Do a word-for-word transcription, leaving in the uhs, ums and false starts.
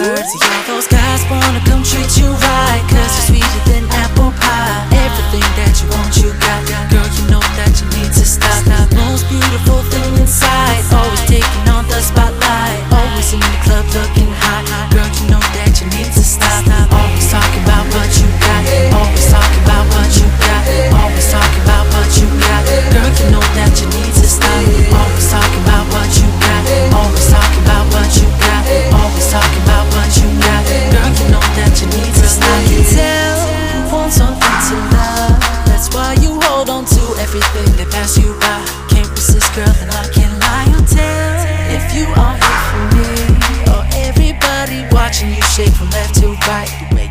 word. See, all those guys wanna come treat you right, cause you're sweeter than apple pie. Everything that you want, you got. Girl, you know that you need to stop. Most beautiful thing inside, always taking on the spotlight, always in the club looking hot. Girl, you know that you need to stop. Always talking about what you got, always talking about what you got, always talking about what you got. Girl, you know that you need to stop. Always talking about what you got, always talking about what you got, always talking about what you got. Girl, you know that you need to stop. I can tell you want something to love, that's why you hold on to everything that pass you by. Can't resist, girl, and I can't lie or tell if you are here for me, or everybody watching you shake from left to right.